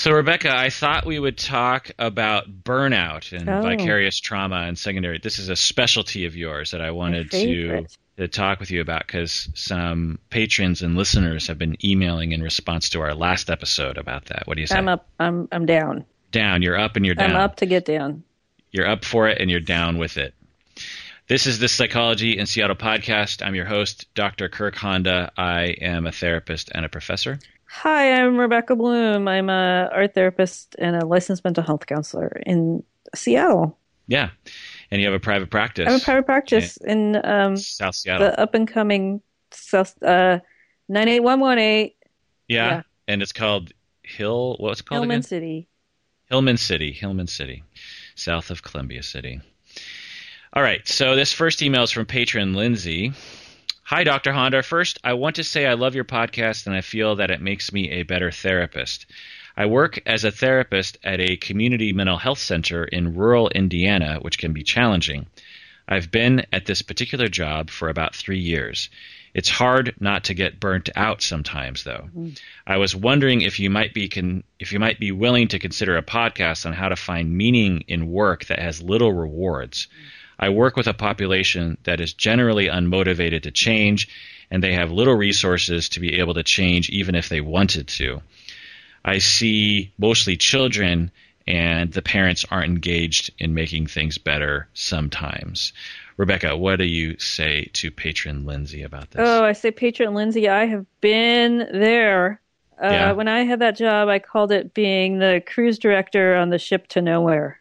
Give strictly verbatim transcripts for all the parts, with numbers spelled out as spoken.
So, Rebecca, I thought we would talk about burnout and Oh, vicarious trauma and secondary. This is a specialty of yours that I my wanted to, favorite. to talk with you about because some patrons and listeners have been emailing in response to our last episode about that. What do you I'm say? up. I'm I'm down. Down. You're up and you're I'm down. up to get down. You're up for it and you're down with it. This is the Psychology in Seattle podcast. I'm your host, Doctor Kirk Honda. I am a therapist and a professor. Hi, I'm Rebecca Bloom. I'm a art therapist and a licensed mental health counselor in Seattle. Yeah. And you have a private practice. I have a private practice in um, South Seattle. the up and coming South uh, nine eight one one eight. Yeah. Yeah. And it's called Hill. What's it called Hillman again? City. Hillman City. Hillman City. South of Columbia City. All right. So this first email is from patron Lindsay. Hi, Doctor Honda. First, I want to say I love your podcast and I feel that it makes me a better therapist. I work as a therapist at a community mental health center in rural Indiana, which can be challenging. I've been at this particular job for about three years. It's hard not to get burnt out sometimes, though. Mm-hmm. I was wondering if you might be con- if you might be willing to consider a podcast on how to find meaning in work that has little rewards. I work with a population that is generally unmotivated to change, and they have little resources to be able to change even if they wanted to. I see mostly children, and the parents aren't engaged in making things better sometimes. Rebecca, what do you say to patron Lindsay about this? Oh, I say patron Lindsay, I have been there. Uh, Yeah. When I had that job, I called it being the cruise director on the ship to nowhere.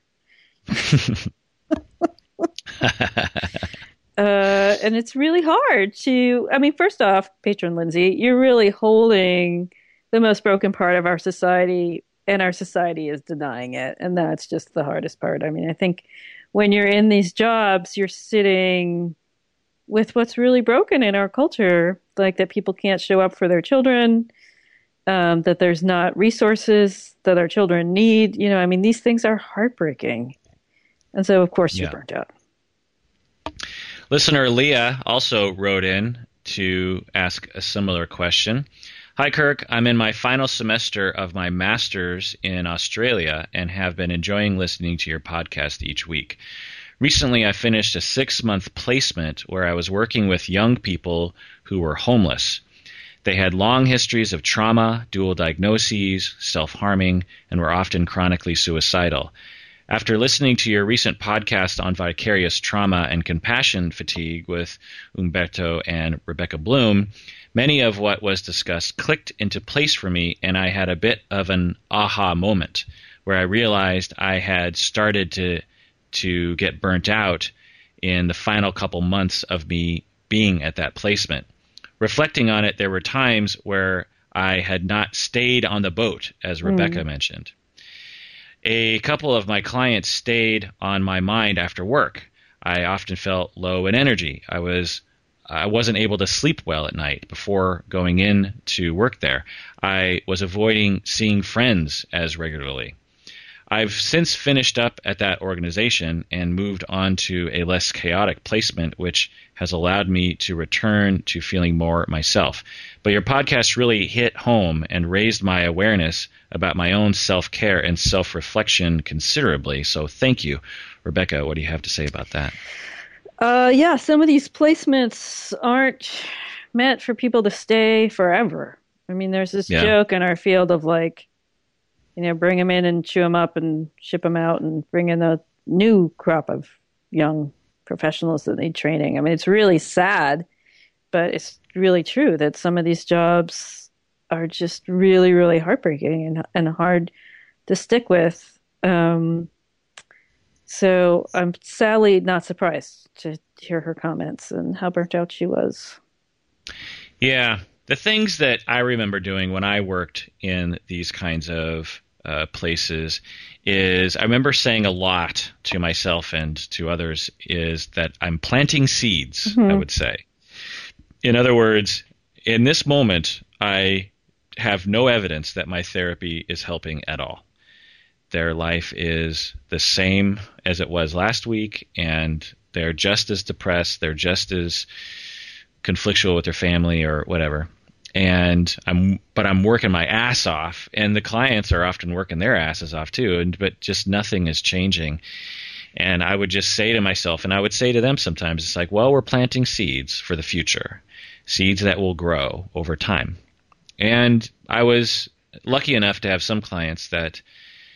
Uh, and it's really hard to, I mean, first off, patron Lindsay, you're really holding the most broken part of our society, and our society is denying it. And that's just the hardest part. I mean, I think when you're in these jobs, you're sitting with what's really broken in our culture, like that people can't show up for their children, um, that there's not resources that our children need. You know, I mean, these things are heartbreaking. And so, of course, you're Yeah. burnt out. Listener Leah also wrote in to ask a similar question. Hi, Kirk. I'm in my final semester of my master's in Australia and have been enjoying listening to your podcast each week. Recently, I finished a six-month placement where I was working with young people who were homeless. They had long histories of trauma, dual diagnoses, self-harming, and were often chronically suicidal. After listening to your recent podcast on vicarious trauma and compassion fatigue with Umberto and Rebecca Bloom, many of what was discussed clicked into place for me, and I had a bit of an aha moment where I realized I had started to to get burnt out in the final couple months of me being at that placement. Reflecting on it, there were times where I had not stayed on the boat, as Rebecca Mm. mentioned. A couple of my clients stayed on my mind after work. I often felt low in energy. I was I wasn't able to sleep well at night before going in to work there. I was avoiding seeing friends as regularly. I've since finished up at that organization and moved on to a less chaotic placement, which has allowed me to return to feeling more myself. But your podcast really hit home and raised my awareness about my own self-care and self-reflection considerably. So thank you. Rebecca, what do you have to say about that? Uh, yeah, some of these placements aren't meant for people to stay forever. I mean, there's this Yeah. joke in our field of like, you know, bring them in and chew them up and ship them out and bring in a new crop of young professionals that need training. I mean, it's really sad, but it's really true that some of these jobs are just really, really heartbreaking and, and hard to stick with. Um, so I'm sadly not surprised to hear her comments and how burnt out she was. Yeah. The things that I remember doing when I worked in these kinds of uh, places is I remember saying a lot to myself and to others is that I'm planting seeds, Mm-hmm. I would say. In other words, in this moment, I have no evidence that my therapy is helping at all. Their life is the same as it was last week, and they're just as depressed, they're just as conflictual with their family or whatever. and I'm but I'm working my ass off, and the clients are often working their asses off too, and but just nothing is changing. And I would just say to myself, and I would say to them sometimes, it's like, well, we're planting seeds for the future, seeds that will grow over time. And I was lucky enough to have some clients that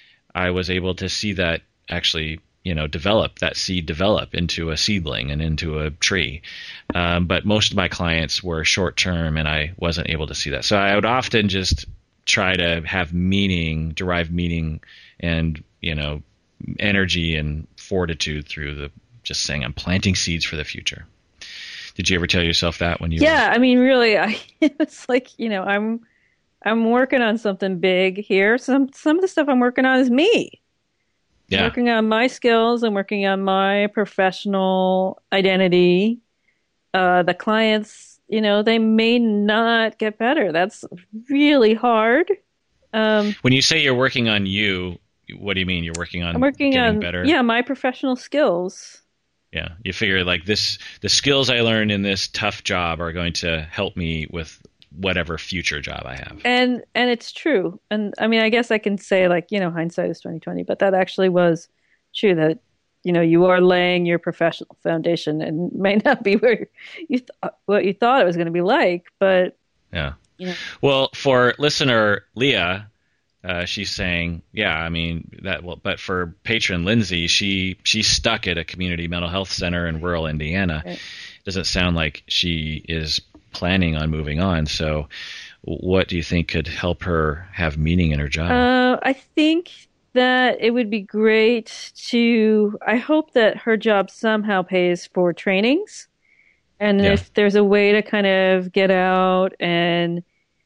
I was able to see that actually, you know, develop, that seed develop into a seedling and into a tree. Um, but most of my clients were short term, and I wasn't able to see that. So I would often just try to have meaning, derive meaning and, you know, energy and fortitude through the just saying I'm planting seeds for the future. Did you ever tell yourself that when you Yeah, were... I mean, really, I it's like, you know, I'm I'm working on something big here. Some some of the stuff I'm working on is me. I'm Yeah. working on my skills. I'm working on my professional identity. Uh, the clients, you know, they may not get better. That's really hard. Um, When you say you're working on you, what do you mean? You're working on I'm working getting on, better? yeah, my professional skills. Yeah. You figure like this, the skills I learned in this tough job are going to help me with whatever future job I have. And and it's true. And I mean, I guess I can say like, you know, hindsight is twenty twenty, but that actually was true that, you know, you are laying your professional foundation and may not be where you th- what you thought it was going to be like, but Yeah. you know. Well, for listener Leah, uh, she's saying, yeah, I mean that. Well, but for patron Lindsay, she she's stuck at a community mental health center in rural Indiana. Right. Doesn't sound like she is planning on moving on. So, what do you think could help her have meaning in her job? Uh, I think that it would be great to, I hope that her job somehow pays for trainings. And Yeah. if there's a way to kind of get out and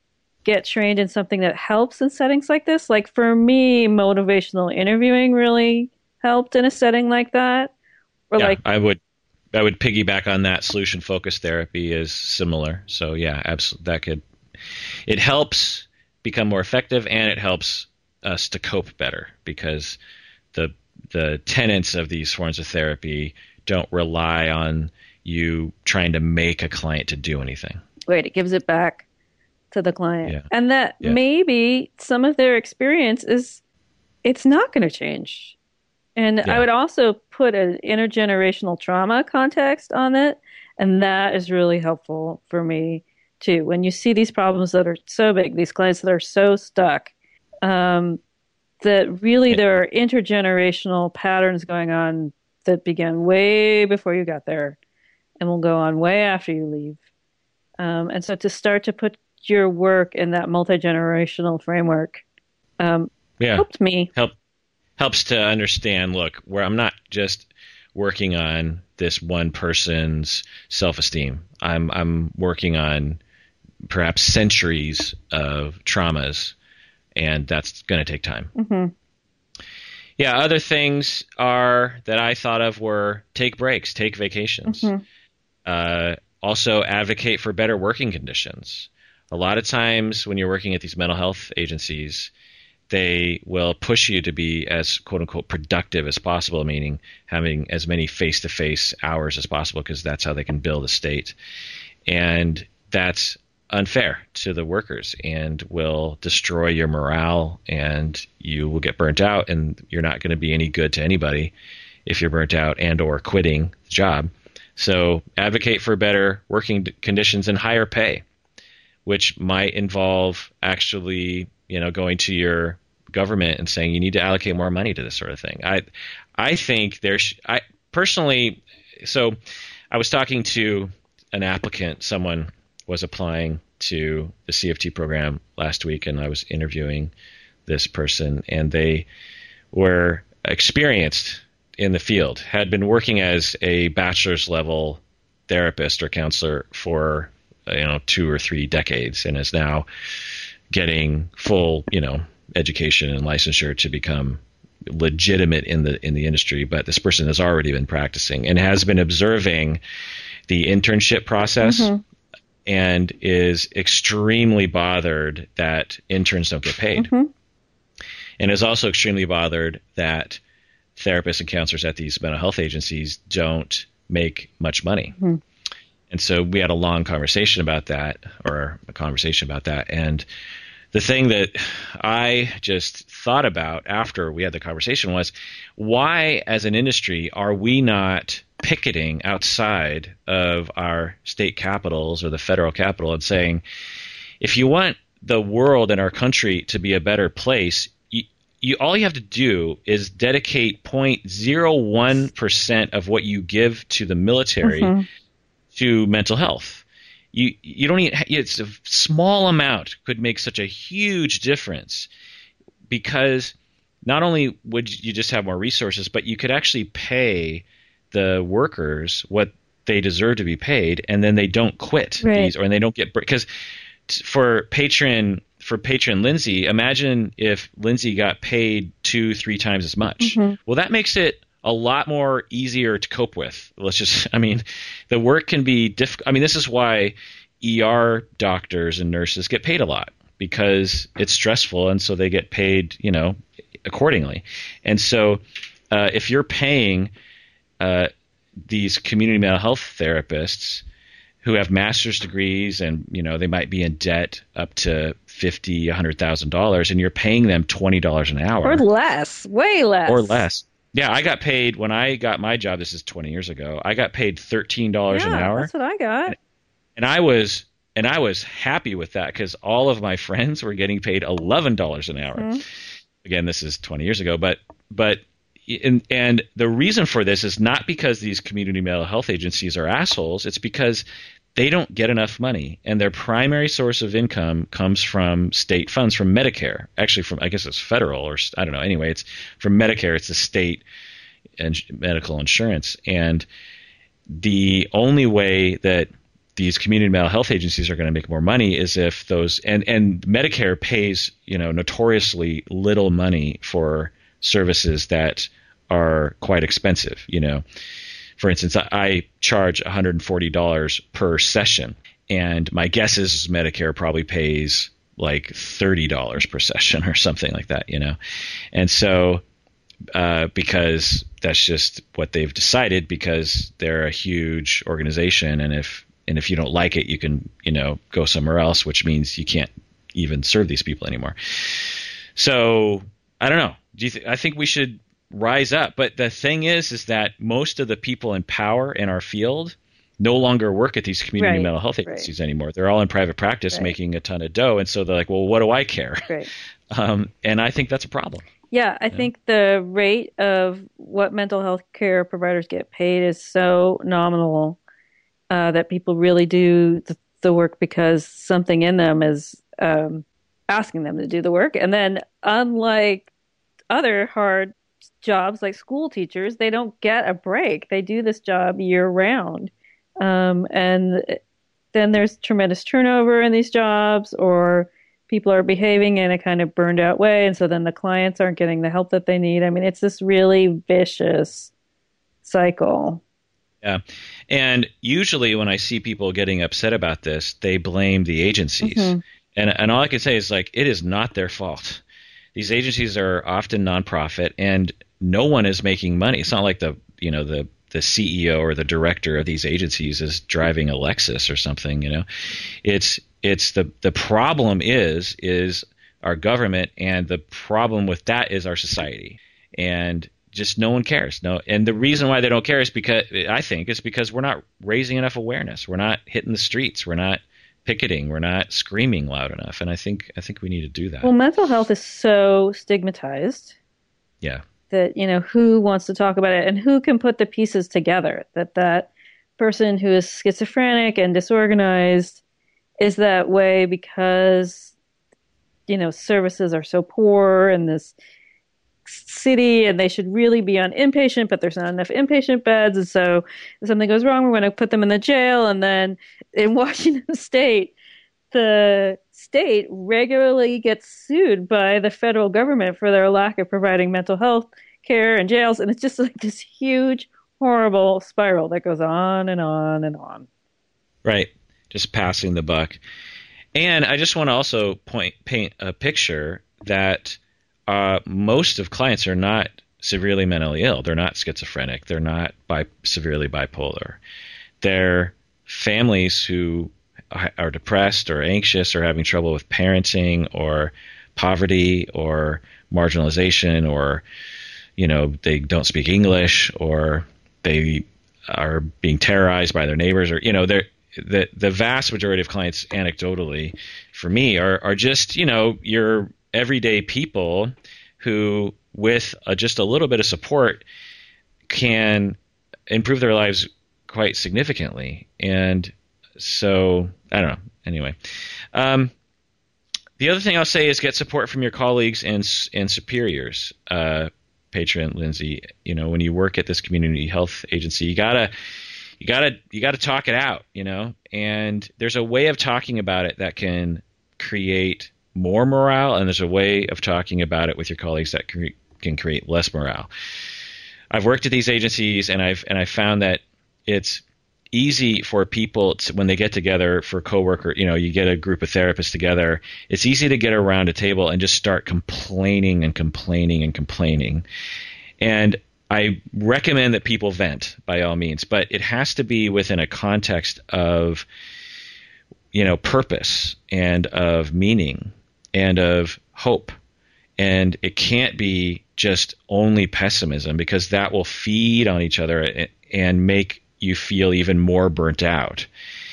get trained in something that helps in settings like this, like for me, motivational interviewing really helped in a setting like that. Or yeah, like, I would. I would piggyback on that. Solution focused therapy is similar. So yeah, absolutely, that could. It helps become more effective, and it helps us to cope better because the the tenets of these forms of therapy don't rely on you trying to make a client to do anything. wait, it gives it back to the client. Yeah. And that Yeah. maybe some of their experience is it's not going to change. And Yeah. I would also put an intergenerational trauma context on it. And that is really helpful for me too. When you see these problems that are so big, these clients that are so stuck, um, that really there are intergenerational patterns going on that began way before you got there and will go on way after you leave. Um, and so to start to put your work in that multi-generational framework um, Yeah. helped me. Help helps to understand, look, where I'm not just working on this one person's self-esteem. I'm I'm working on perhaps centuries of traumas, and that's going to take time. hmm Yeah, other things are that I thought of were take breaks, take vacations. Mhm. Uh, also advocate for better working conditions. A lot of times when you're working at these mental health agencies, they will push you to be as quote unquote productive as possible, meaning having as many face-to-face hours as possible because that's how they can bill the state. And that's unfair to the workers and will destroy your morale, and you will get burnt out, and you're not going to be any good to anybody if you're burnt out and or quitting the job. So advocate for better working conditions and higher pay, which might involve actually, you know, going to your government and saying you need to allocate more money to this sort of thing. I, I think there's, I personally, so I was talking to an applicant, someone was applying to the C F T program last week, and I was interviewing this person, and they were experienced in the field, had been working as a bachelor's level therapist or counselor for, you know, two or three decades, and is now getting full, you know, education and licensure to become legitimate in the in the industry. But this person has already been practicing and has been observing the internship process Mhm. and is extremely bothered that interns don't get paid, Mhm. and is also extremely bothered that therapists and counselors at these mental health agencies don't make much money. Mhm. And so we had a long conversation about that, or a conversation about that. And the thing that I just thought about after we had the conversation was, why, as an industry, are we not picketing outside of our state capitals or the federal capital and saying, if you want the world and our country to be a better place, you, you all you have to do is dedicate zero point zero one percent of what you give to the military mm-hmm. to mental health. You you don't need, it's a small amount could make such a huge difference, because not only would you just have more resources, but you could actually pay the workers what they deserve to be paid, and then they don't quit right. these, or they don't get, because for patron for patron Lindsay, imagine if Lindsay got paid two three times as much. Mm-hmm. Well, that makes it a lot more easier to cope with. Let's just, I mean, the work can be difficult. I mean, this is why E R doctors and nurses get paid a lot, because it's stressful, and so they get paid, you know, accordingly. And so uh, if you're paying uh, these community mental health therapists who have master's degrees, and, you know, they might be in debt up to fifty thousand dollars, one hundred thousand dollars, and you're paying them twenty dollars an hour. Or less, way less. Or less. Yeah, I got paid when I got my job. This is twenty years ago. I got paid thirteen dollars yeah, an hour. That's what I got. And, and I was and I was happy with that, because all of my friends were getting paid eleven dollars an hour. Mm-hmm. Again, this is twenty years ago, but but and, and the reason for this is not because these community mental health agencies are assholes. It's because they don't get enough money, and their primary source of income comes from state funds, from Medicare. Actually, from, I guess it's federal, or I don't know. Anyway, it's from Medicare. It's the state and medical insurance. And the only way that these community mental health agencies are going to make more money is if those, and, and Medicare pays, you know, notoriously little money for services that are quite expensive, you know. For instance, I charge one hundred forty dollars per session, and my guess is Medicare probably pays like thirty dollars per session or something like that, you know. And so uh, because that's just what they've decided, because they're a huge organization, and if and if you don't like it, you can, you know, go somewhere else, which means you can't even serve these people anymore. So I don't know. Do you th- I think we should rise up. But the thing is, is that most of the people in power in our field no longer work at these community right, mental health agencies right. anymore. They're all in private practice right. making a ton of dough. And so they're like, well, what do I care? Right. Um, and I think that's a problem. Yeah, I yeah. think the rate of what mental health care providers get paid is so nominal uh, that people really do the, the work because something in them is um, asking them to do the work. And then unlike other hard jobs like school teachers, they don't get a break. They do this job year round. Um, and then there's tremendous turnover in these jobs, or people are behaving in a kind of burned out way. And so then the clients aren't getting the help that they need. I mean, it's this really vicious cycle. Yeah. And usually when I see people getting upset about this, they blame the agencies. Mm-hmm. And, and all I can say is, like, it is not their fault. These agencies are often nonprofit, and no one is making money. It's not like the, you know, the, the C E O or the director of these agencies is driving a Lexus or something, you know. It's it's the the problem is is our government, and the problem with that is our society. And just no one cares. No, and the reason why they don't care is because, I think, is because we're not raising enough awareness. We're not hitting the streets. We're not picketing. We're not screaming loud enough. And I think I think we need to do that. Well, mental health is so stigmatized. Yeah. That, you know, who wants to talk about it, and who can put the pieces together that that person who is schizophrenic and disorganized is that way because, you know, services are so poor in this city, and they should really be on inpatient, but there's not enough inpatient beds. And so if something goes wrong, we're going to put them in the jail. And then in Washington State, the state regularly gets sued by the federal government for their lack of providing mental health care and jails. And it's just like this huge, horrible spiral that goes on and on and on. Right. Just passing the buck. And I just want to also point, paint a picture that uh, most of clients are not severely mentally ill. They're not schizophrenic. They're not bi- severely bipolar. They're families who are depressed or anxious or having trouble with parenting or poverty or marginalization, or, you know, they don't speak English, or they are being terrorized by their neighbors, or, you know, they're, the the vast majority of clients, anecdotally, for me, are are just, you know, your everyday people who, with a, just a little bit of support, can improve their lives quite significantly. And so, I don't know. Anyway, um, the other thing I'll say is get support from your colleagues and and superiors. Uh, Patron Lindsay, you know, when you work at this community health agency, you gotta. You gotta you gotta talk it out, you know, and there's a way of talking about it that can create more morale, and there's a way of talking about it with your colleagues that cre- can create less morale. I've worked at these agencies, and I've and I found that it's easy for people to, when they get together for coworker, you know, you get a group of therapists together, it's easy to get around a table and just start complaining and complaining and complaining. And I recommend that people vent by all means, but it has to be within a context of, you know, purpose and of meaning and of hope. And it can't be just only pessimism, because that will feed on each other and make you feel even more burnt out.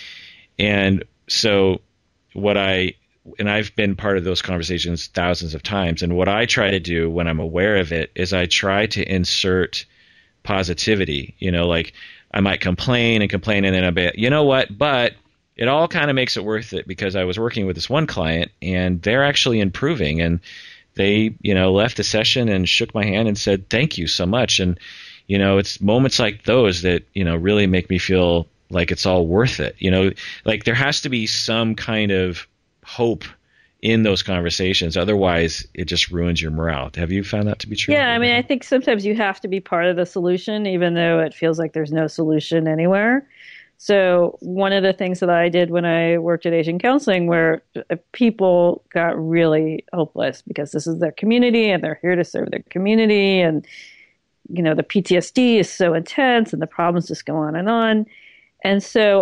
And so what I and I've been part of those conversations thousands of times. And what I try to do when I'm aware of it is I try to insert positivity. You know, like I might complain and complain, and then I'll be, you know what, but it all kind of makes it worth it, because I was working with this one client and they're actually improving, and they, you know, left the session and shook my hand and said, thank you so much. And, you know, it's moments like those that, you know, really make me feel like it's all worth it. You know, like there has to be some kind of hope in those conversations. Otherwise, it just ruins your morale. Have you found that to be true? Yeah, I mean, I think sometimes you have to be part of the solution, even though it feels like there's no solution anywhere. So one of the things that I did when I worked at Asian Counseling, where people got really hopeless because this is their community and they're here to serve their community, and, you know, the P T S D is so intense and the problems just go on and on. And so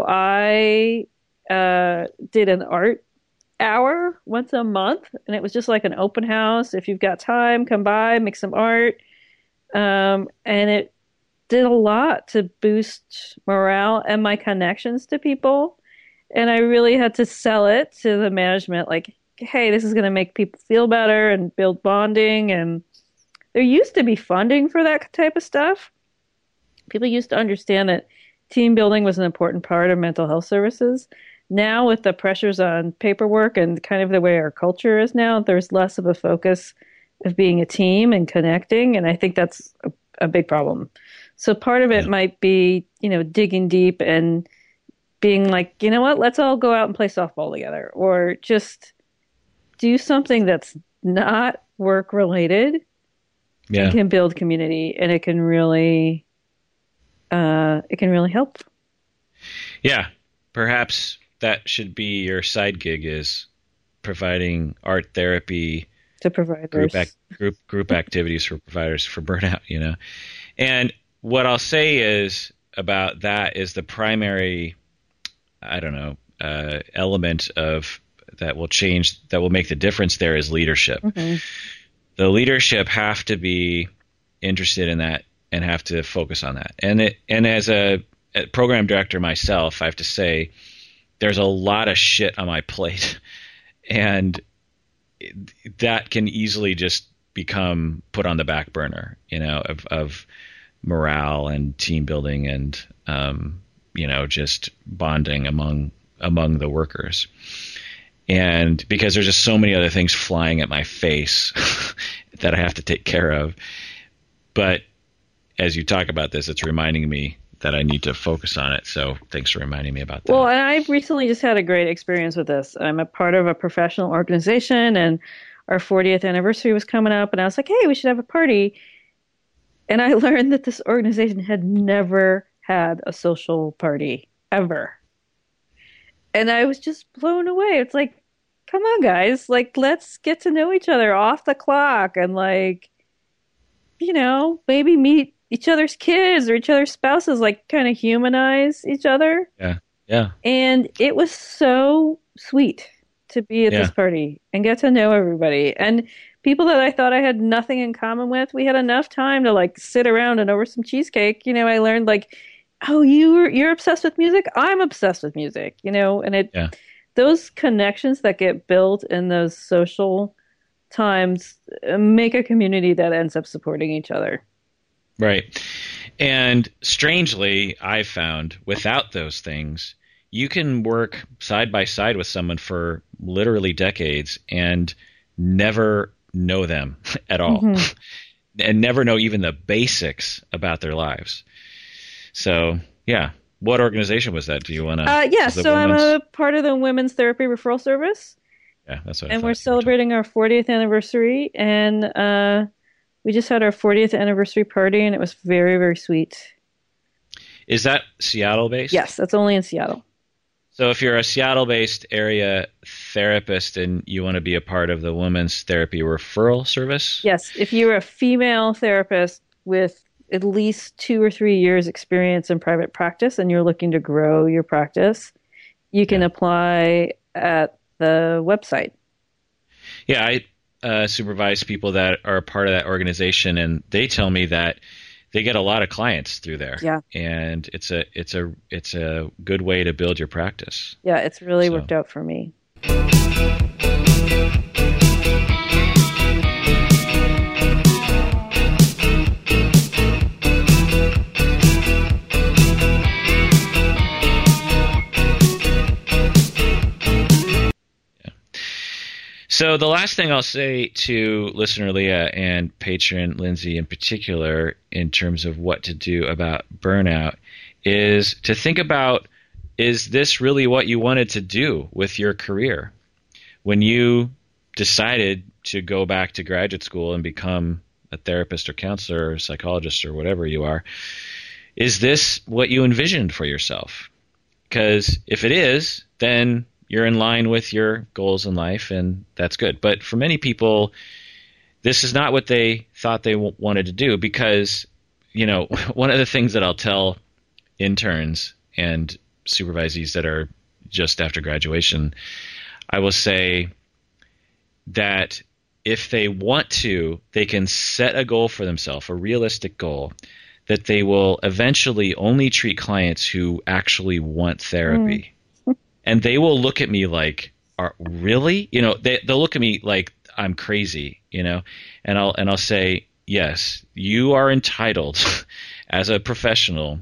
I uh, did an art hour once a month, and it was just like an open house. If you've got time, come by, make some art. Um, and it did a lot to boost morale and my connections to people. And I really had to sell it to the management, like, hey, this is going to make people feel better and build bonding. And there used to be funding for that type of stuff. People used to understand that team building was an important part of mental health services. Now, with the pressures on paperwork and kind of the way our culture is now, there's less of a focus of being a team and connecting. And I think that's a, a big problem. So part of it yeah. might be, you know, digging deep and being like, you know what, let's all go out and play softball together, or just do something that's not work related. Yeah. And can build community, and it can really, uh, it can really help. Yeah. Perhaps that should be your side gig, is providing art therapy to providers, group, ac- group, group activities for providers for burnout, you know. And what I'll say is about that is the primary, I don't know, uh, element of that will change, that will make the difference there is leadership. Mm-hmm. The leadership have to be interested in that and have to focus on that. And it, and as a, a program director myself, I have to say there's a lot of shit on my plate, and it, that can easily just become put on the back burner, you know, of, of morale and team building and, um, you know, just bonding among, among the workers. And because there's just so many other things flying at my face that I have to take care of. But as you talk about this, it's reminding me that I need to focus on it. So thanks for reminding me about that. Well, and I've recently just had a great experience with this. I'm a part of a professional organization, and our fortieth anniversary was coming up, and I was like, hey, we should have a party. And I learned that this organization had never had a social party ever. And I was just blown away. It's like, come on, guys, like, let's get to know each other off the clock, and, like, you know, maybe meet each other's kids or each other's spouses, like kind of humanize each other. Yeah. Yeah. And it was so sweet to be at this Yeah. party and get to know everybody. And people that I thought I had nothing in common with, we had enough time to like sit around and over some cheesecake. You know, I learned like, oh, you you're obsessed with music? I'm obsessed with music, you know, and it Yeah. those connections that get built in those social times uh, make a community that ends up supporting each other. Right. And strangely, I've found without those things, you can work side by side with someone for literally decades and never know them at all, Hmm. and never know even the basics about their lives. So, yeah. What organization was that? Do you want to? Uh, yeah, Was the so I'm women's? a part of the Women's Therapy Referral Service, Yeah, that's what I and we're thought you were talking. celebrating our fortieth anniversary, and uh, we just had our fortieth anniversary party, and it was very, very sweet. Is that Seattle based? Yes, that's only in Seattle. So if you're a Seattle-based area therapist and you want to be a part of the Women's Therapy Referral Service, Yes, if you're a female therapist with at least two or three years experience in private practice and you're looking to grow your practice, you can yeah, apply at the website. yeah, I uh, supervise people that are a part of that organization, and they tell me that they get a lot of clients through there, Yeah. and it's a it's a it's a good way to build your practice. Yeah, it's really So. worked out for me. So the last thing I'll say to listener Leah and patron Lindsay in particular, in terms of what to do about burnout, is to think about, is this really what you wanted to do with your career? When you decided to go back to graduate school and become a therapist or counselor or psychologist or whatever you are, is this what you envisioned for yourself? Because if it is, then you're in line with your goals in life, and that's good. But for many people, this is not what they thought they w- wanted to do, because, you know, one of the things that I'll tell interns and supervisees that are just after graduation, I will say that if they want to, they can set a goal for themselves, a realistic goal, that they will eventually only treat clients who actually want therapy. Mm. And they will look at me like, "Are really?" You know, they they'll look at me like I'm crazy, you know, and I'll and I'll say, "Yes, you are entitled as a professional,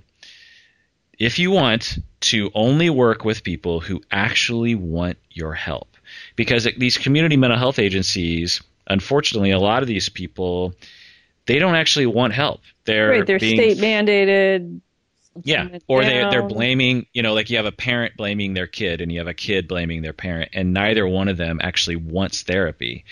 if you want, to only work with people who actually want your help." Because these community mental health agencies, unfortunately, a lot of these people, they don't actually want help. They're Right, they're being state mandated. Yeah, or they they're blaming, you know, like you have a parent blaming their kid and you have a kid blaming their parent, and neither one of them actually wants therapy.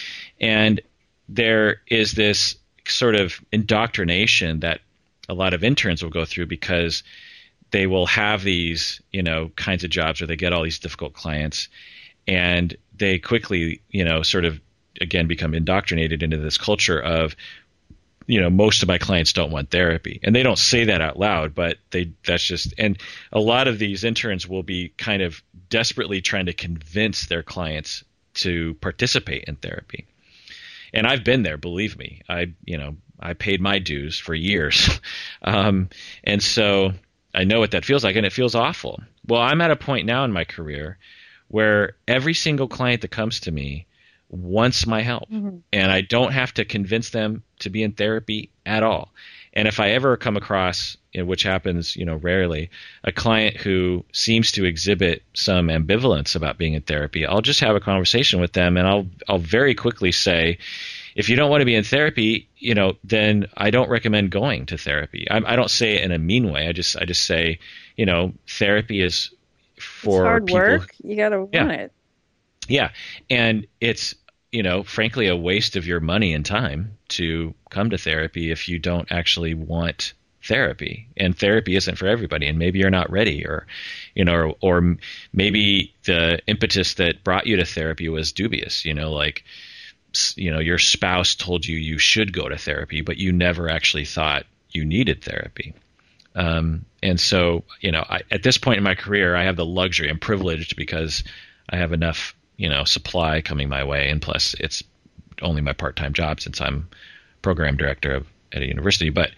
And there is this sort of indoctrination that a lot of interns will go through, because they will have these, you know, kinds of jobs where they get all these difficult clients, and they quickly, you know, sort of again become indoctrinated into this culture of, you know, most of my clients don't want therapy. And they don't say that out loud, but they that's just, and a lot of these interns will be kind of desperately trying to convince their clients to participate in therapy. And I've been there, believe me. I, you know, I paid my dues for years. um, and so I know what that feels like, and it feels awful. Well, I'm at a point now in my career where every single client that comes to me wants my help, Mm-hmm. and I don't have to convince them to be in therapy at all. And if I ever come across, you know, which happens, you know, rarely, a client who seems to exhibit some ambivalence about being in therapy, I'll just have a conversation with them, and I'll I'll very quickly say, if you don't want to be in therapy, you know, then I don't recommend going to therapy. I, I don't say it in a mean way. I just I just say, you know, therapy is for It's hard people. work. You got to want Yeah. it. Yeah, and it's, you know, frankly, a waste of your money and time to come to therapy if you don't actually want therapy. And therapy isn't for everybody, and maybe you're not ready, or, you know, or, or maybe the impetus that brought you to therapy was dubious, you know, like, you know, your spouse told you you should go to therapy, but you never actually thought you needed therapy. Um, and so, you know, I, at this point in my career, I have the luxury. I'm privileged because I have enough, you know, supply coming my way, and plus, it's only my part-time job since I'm program director of, at a university. But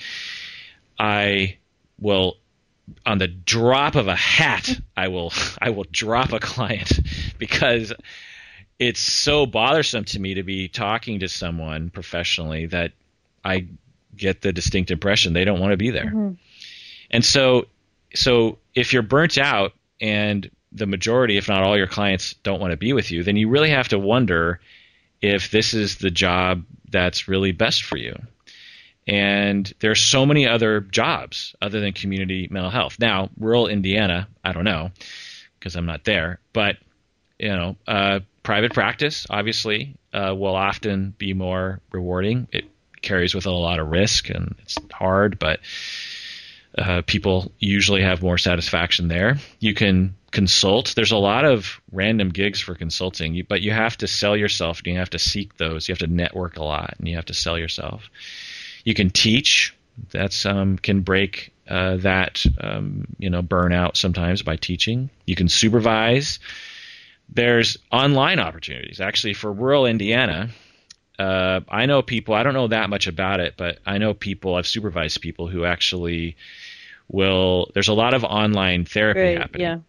I will, on the drop of a hat, I will I will drop a client because it's so bothersome to me to be talking to someone professionally that I get the distinct impression they don't want to be there. Mm-hmm. And so, so if you're burnt out and the majority, if not all your clients don't want to be with you, then you really have to wonder if this is the job that's really best for you. And there's so many other jobs other than community mental health. Now, rural Indiana, I don't know because I'm not there, but you know, uh, private practice obviously uh, will often be more rewarding. It carries with it a lot of risk and it's hard, but uh, people usually have more satisfaction there. You can consult. There's a lot of random gigs for consulting, you, but you have to sell yourself and you have to seek those. You have to network a lot and you have to sell yourself. You can teach. That's um, can break uh, that um, you know burnout sometimes by teaching. You can supervise. There's online opportunities. Actually, for rural Indiana, uh, I know people. I don't know that much about it, but I know people. I've supervised people who actually will. There's a lot of online therapy right, happening. Yeah.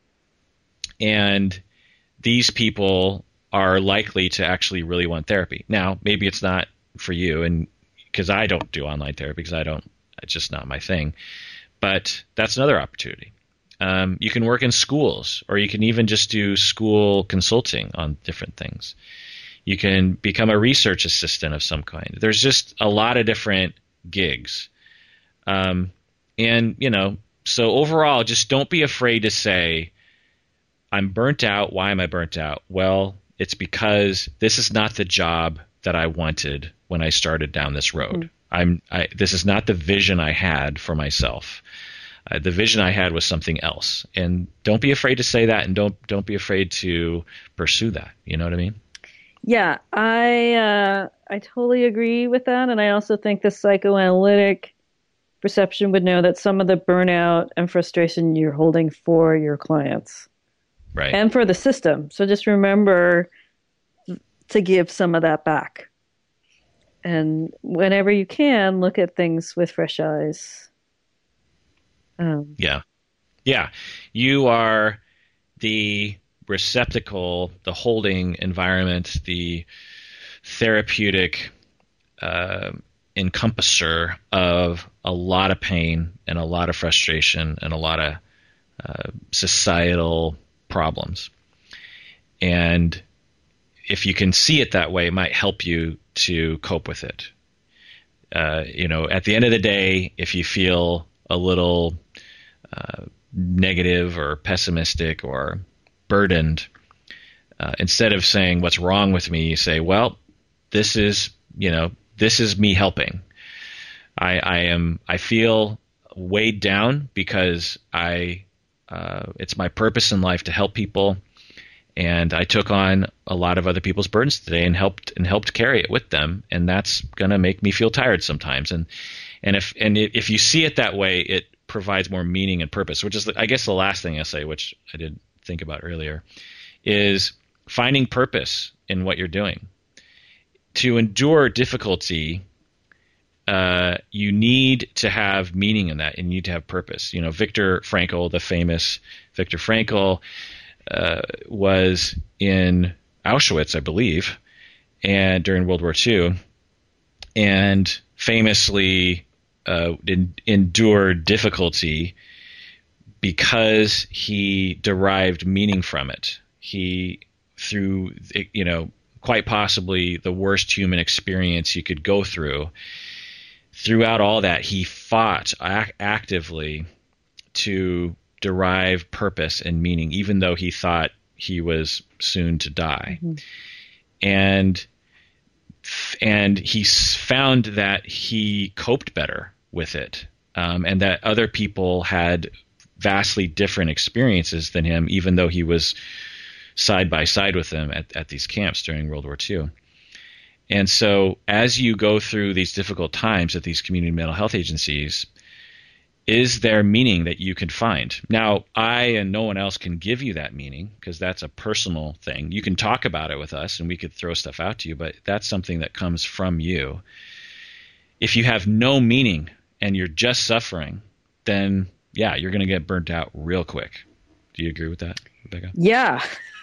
And these people are likely to actually really want therapy. Now, maybe it's not for you, and because I don't do online therapy, because I don't, it's just not my thing. But that's another opportunity. Um, you can work in schools, or you can even just do school consulting on different things. You can become a research assistant of some kind. There's just a lot of different gigs. Um, and, you know, so overall, just don't be afraid to say, I'm burnt out. Why am I burnt out? Well, it's because this is not the job that I wanted when I started down this road. Mm. I'm. I, this is not the vision I had for myself. Uh, the vision I had was something else. And don't be afraid to say that, and don't don't be afraid to pursue that. You know what I mean? Yeah, I uh, I totally agree with that, and I also think the psychoanalytic perception would know that some of the burnout and frustration you're holding for your clients. Right. And for the system. So just remember to give some of that back. And whenever you can, look at things with fresh eyes. Um, yeah. Yeah. You are the receptacle, the holding environment, the therapeutic uh, encompasser of a lot of pain and a lot of frustration and a lot of uh, societal problems. And if you can see it that way, it might help you to cope with it. Uh, you know, at the end of the day, if you feel a little uh, negative or pessimistic or burdened, uh, instead of saying what's wrong with me, you say, well, this is, you know, this is me helping. I, I am, I feel weighed down because I, Uh, it's my purpose in life to help people, and I took on a lot of other people's burdens today and helped and helped carry it with them, and that's gonna make me feel tired sometimes. And and if and if you see it that way, it provides more meaning and purpose. Which is, I guess, the last thing I say, which I did think about earlier, is finding purpose in what you're doing. To endure difficulty, Uh, you need to have meaning in that, and you need to have purpose. You know, Viktor Frankl, the famous Viktor Frankl, uh, was in Auschwitz, I believe, and during World War Two, and famously uh, in, endured difficulty because he derived meaning from it. He, through, you know, quite possibly the worst human experience you could go through, throughout all that, he fought ac- actively to derive purpose and meaning, even though he thought he was soon to die. Mm-hmm. And and he found that he coped better with it, um, and that other people had vastly different experiences than him, even though he was side by side with them at, at these camps during World War Two. And so as you go through these difficult times at these community mental health agencies, is there meaning that you can find? Now, I and no one else can give you that meaning because that's a personal thing. You can talk about it with us and we could throw stuff out to you, but that's something that comes from you. If you have no meaning and you're just suffering, then yeah, you're going to get burnt out real quick. Do you agree with that, Rebecca? Yeah.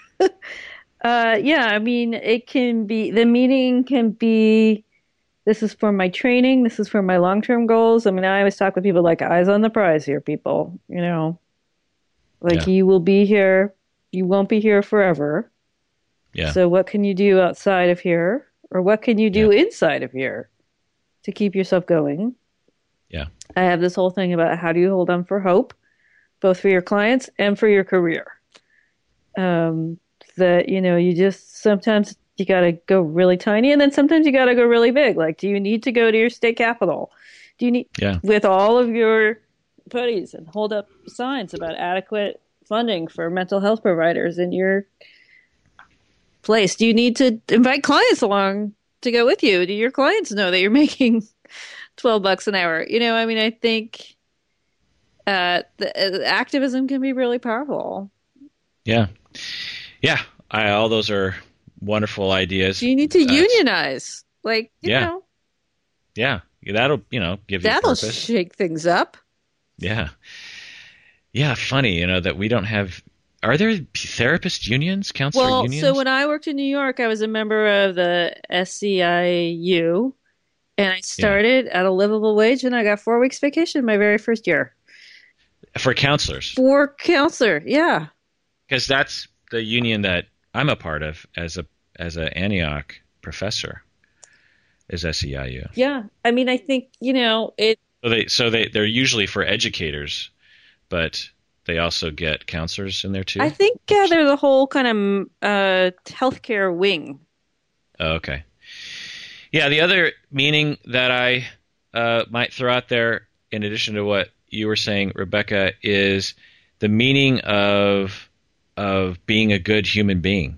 uh, yeah, I mean, it can be, the meaning can be, this is for my training. This is for my long-term goals. I mean, I always talk with people like eyes on the prize here, people, you know, like Yeah. you will be here. You won't be here forever. Yeah. So what can you do outside of here? Or what can you do Yeah. inside of here to keep yourself going? Yeah. I have this whole thing about how do you hold on for hope, both for your clients and for your career. Um, that, you know, you just sometimes you got to go really tiny and then sometimes you got to go really big. Like, do you need to go to your state capital? Do you need, Yeah. with all of your putties and hold up signs about adequate funding for mental health providers in your place? Do you need to invite clients along to go with you? Do your clients know that you're making twelve bucks an hour? You know, I mean, I think uh, the, uh, activism can be really powerful. Yeah. Yeah. I, all those are wonderful ideas. Do you need to Uh, unionize? Like, you yeah. know, Yeah. That'll, you know, give you that'll purpose. shake things up. Yeah. Yeah. Funny, you know, that we don't have. Are there therapist unions, counselor Well, unions? so when I worked in New York, I was a member of the S C I U, and I started at a livable wage, and I got four weeks vacation my very first year. For counselors. For counselor, yeah. Because that's the union that I'm a part of as a as an Antioch professor, is S E I U. Yeah. I mean, I think, you know, it. So they so they they're usually for educators, but they also get counselors in there too. I think uh, they're the whole kind of uh, healthcare wing. Oh, okay. Yeah, the other meaning that I uh, might throw out there, in addition to what you were saying, Rebecca, is the meaning of of being a good human being.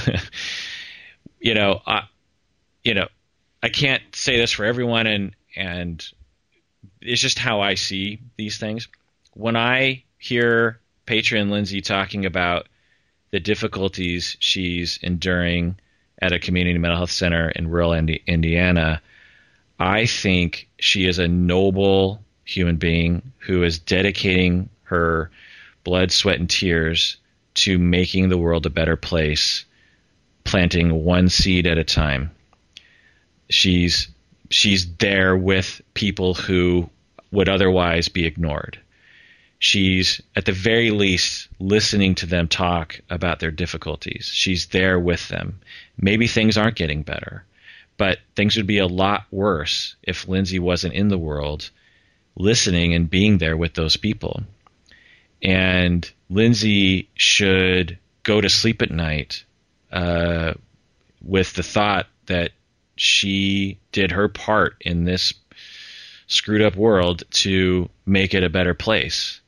you know, I, you know, I can't say this for everyone, and and it's just how I see these things. When I hear Patron Lindsay talking about the difficulties she's enduring at a community mental health center in rural Indi- Indiana, I think she is a noble human being who is dedicating her blood, sweat, and tears to making the world a better place, planting one seed at a time. She's she's there with people who would otherwise be ignored. She's, at the very least, listening to them talk about their difficulties. She's there with them. Maybe things aren't getting better, but things would be a lot worse if Lindsay wasn't in the world listening and being there with those people. And Lindsay should go to sleep at night uh, with the thought that she did her part in this screwed up world to make it a better place.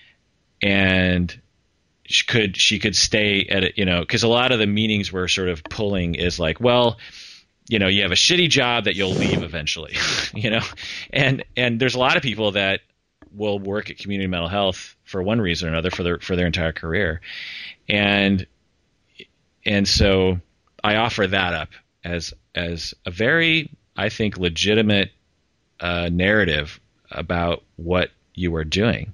And she could she could stay at it, you know, because a lot of the meetings we're sort of pulling is like, well, you know, you have a shitty job that you'll leave eventually, you know, and and there's a lot of people that will work at community mental health for one reason or another for their for their entire career, and and so I offer that up as as a very, I think, legitimate uh, narrative about what you are doing.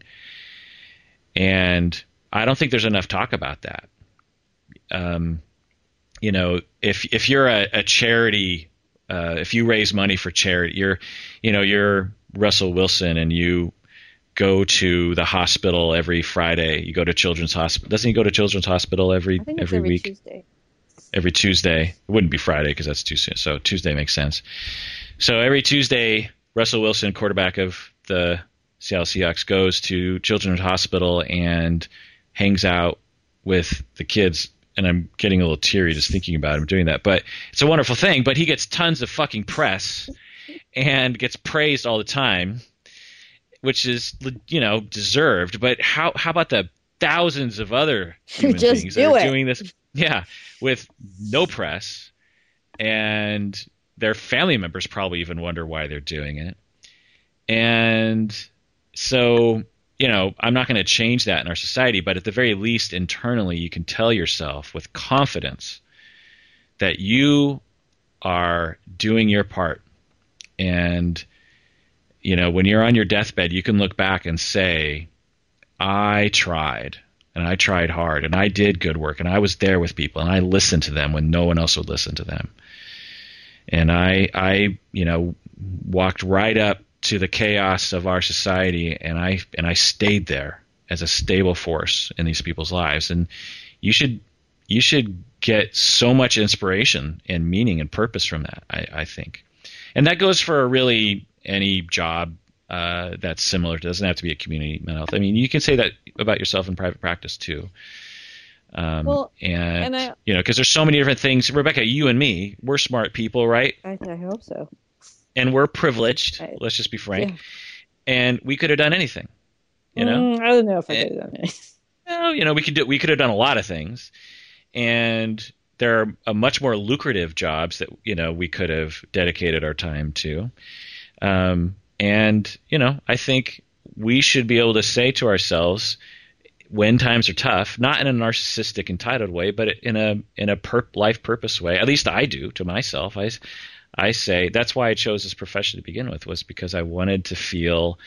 And I don't think there's enough talk about that. Um, you know, if if you're a, a charity, uh, if you raise money for charity, you're, you know, you're Russell Wilson and you go to the hospital every Friday. You go to Children's Hospital. Doesn't he go to Children's Hospital every I think it's every, every week? Tuesday. Every Tuesday. It wouldn't be Friday because that's too soon. So Tuesday makes sense. So every Tuesday, Russell Wilson, quarterback of the Seattle Seahawks, goes to Children's Hospital and hangs out with the kids. And I'm getting a little teary just thinking about him doing that. But it's a wonderful thing. But he gets tons of fucking press and gets praised all the time, which is, you know, deserved. But how how about the thousands of other human Just beings do that are it. doing this? Yeah, with no press, and their family members probably even wonder why they're doing it. And so, you know, I'm not going to change that in our society, but at the very least, internally, you can tell yourself with confidence that you are doing your part. And, you know, when you're on your deathbed, you can look back and say, I tried, and I tried hard, and I did good work, and I was there with people, and I listened to them when no one else would listen to them. And I, I, you know, walked right up to the chaos of our society, and I and I stayed there as a stable force in these people's lives. And you should you should get so much inspiration and meaning and purpose from that, I, I think. And that goes for really any job uh, that's similar. It doesn't have to be a community mental health. I mean, you can say that about yourself in private practice too. Um, well, and, and I, you know, because there's so many different things. Rebecca, you and me, we're smart people, right? I, I hope so. And we're privileged. I, let's just be frank. Yeah. And we could have done anything. You know, mm, I don't know if I could have done anything. Well, you know, we could do. We could have done a lot of things, and there are uh, much more lucrative jobs that you know we could have dedicated our time to. Um, and you know, I think we should be able to say to ourselves, when times are tough, not in a narcissistic, entitled way, but in a in a perp, life purpose way. At least I do to myself. I, I say that's why I chose this profession to begin with, was because I wanted to feel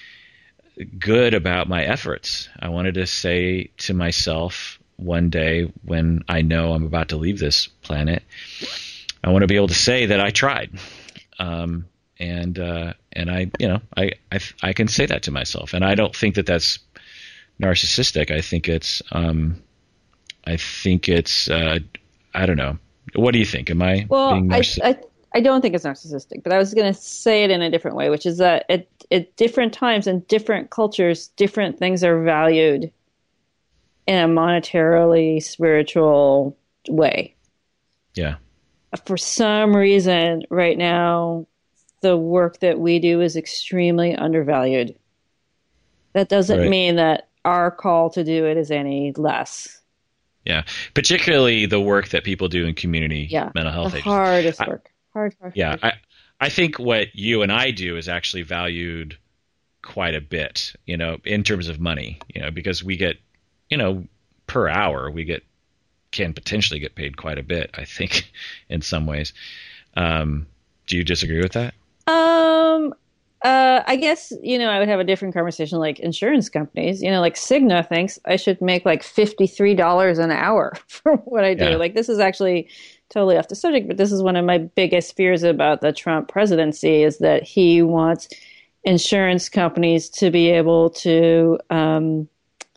good about my efforts. I wanted to say to myself one day when I know I'm about to leave this planet, I want to be able to say that I tried. Um, and uh, and I, you know, I, I I can say that to myself, and I don't think that that's narcissistic. I think it's um, I think it's uh, I don't know. What do you think? Am I well, being narcissistic? I, I I don't think it's narcissistic, but I was going to say it in a different way, which is that at, at different times and different cultures, different things are valued in a monetarily spiritual way. Yeah. For some reason, right now, the work that we do is extremely undervalued. That doesn't Right. mean that our call to do it is any less. Yeah. Particularly the work that people do in community Yeah, mental health the agencies. hardest I- work. Hard, hard, Yeah, hard. I I think what you and I do is actually valued quite a bit, you know, in terms of money, you know, because we get, you know, per hour we get can potentially get paid quite a bit, I think, in some ways. Um, do you disagree with that? Um, uh, I guess, you know, I would have a different conversation like insurance companies. You know, like Cigna thinks I should make like fifty-three dollars an hour for what I do. Yeah. Like, this is actually totally off the subject, but this is one of my biggest fears about the Trump presidency is that he wants insurance companies to be able to um,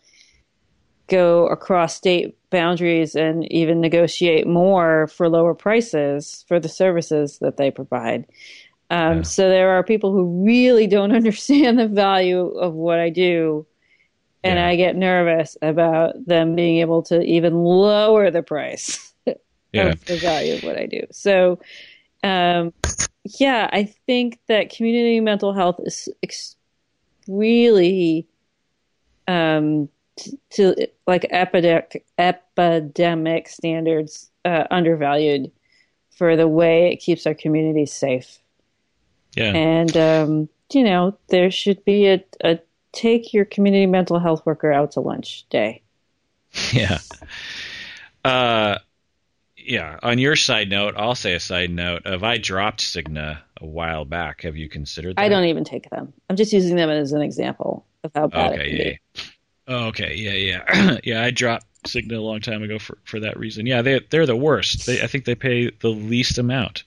go across state boundaries and even negotiate more for lower prices for the services that they provide. Um, Yeah. So there are people who really don't understand the value of what I do. And Yeah. I get nervous about them being able to even lower the price Yeah. of the value of what I do. So, um, yeah, I think that community mental health is ex- really um, t- to like epidemic epidemic standards uh, undervalued for the way it keeps our communities safe. Yeah. And um, you know, there should be a, a take your community mental health worker out to lunch day. Yeah. Uh, yeah. On your side note, I'll say a side note of I dropped Cigna a while back. Have you considered that? I don't even take them. I'm just using them as an example of how bad it Okay. can Yeah. be. yeah. Oh, okay. Yeah. Yeah. yeah. I dropped Cigna a long time ago for, for that reason. Yeah. They, they're the worst. They, I think they pay the least amount.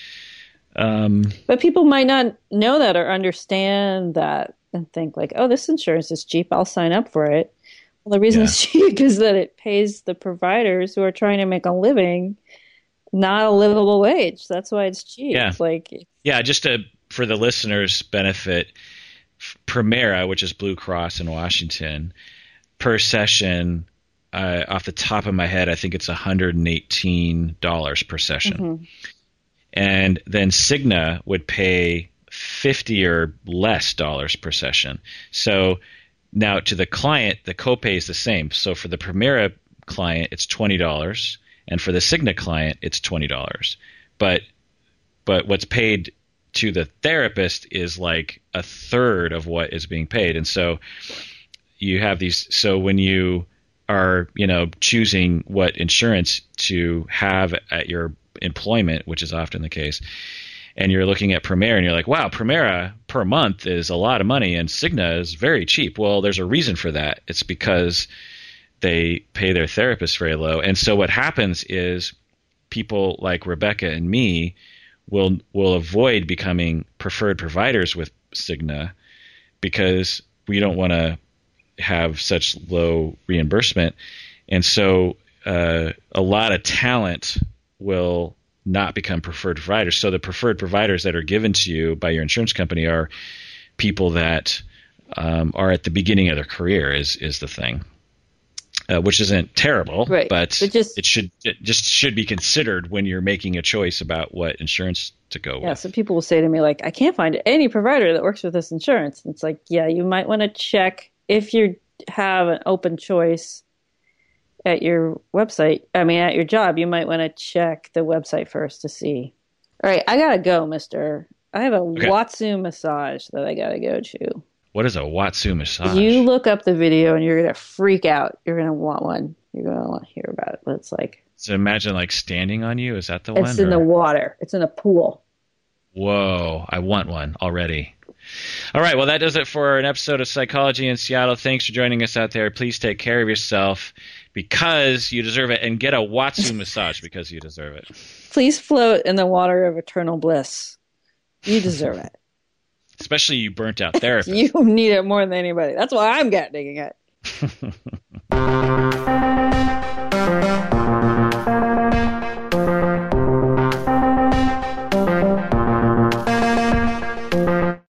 Um, But people might not know that or understand that and think like, oh, this insurance is cheap. I'll sign up for it. Well, the reason Yeah. it's cheap is that it pays the providers who are trying to make a living not a livable wage. That's why it's cheap. Yeah. Like, Yeah, just to, for the listeners' benefit, Premera, which is Blue Cross in Washington, per session, uh, off the top of my head, I think it's one hundred eighteen dollars per session. mhm. And then Cigna would pay fifty or less dollars per session. So now to the client, the copay is the same. So for the Premera client, it's twenty dollars, and for the Cigna client, it's twenty dollars. But but what's paid to the therapist is like a third of what is being paid. And so you have these, so when you are, you know, choosing what insurance to have at your employment, which is often the case, and you're looking at Premera and you're like, wow, Premera per month is a lot of money and Cigna is very cheap. Well, there's a reason for that. It's because they pay their therapists very low. And so what happens is people like Rebecca and me will will avoid becoming preferred providers with Cigna because we don't want to have such low reimbursement. And so uh, a lot of talent will not become preferred providers. So the preferred providers that are given to you by your insurance company are people that um, are at the beginning of their career is is the thing. Uh, which isn't terrible, right. but, but just, it should it just should be considered when you're making a choice about what insurance to go yeah, with. so people will say to me, like, I can't find any provider that works with this insurance. And it's like, yeah, you might want to check if you have an open choice at your website. I mean, at your job, you might want to check the website first to see. All right, I got to go, mister. I have a okay. Watsu massage that I got to go to. What is a Watsu massage? You look up the video and you're going to freak out. You're going to want one. You're going to want to hear about it. But it's like... So imagine like standing on you. Is that the one? It's in or? the water. It's in a pool. Whoa. I want one already. All right. Well, that does it for an episode of Psychology in Seattle. Thanks for joining us out there. Please take care of yourself because you deserve it. And get a Watsu massage because you deserve it. Please float in the water of eternal bliss. You deserve it. Especially you burnt out therapists. You need it more than anybody. That's why I'm getting it.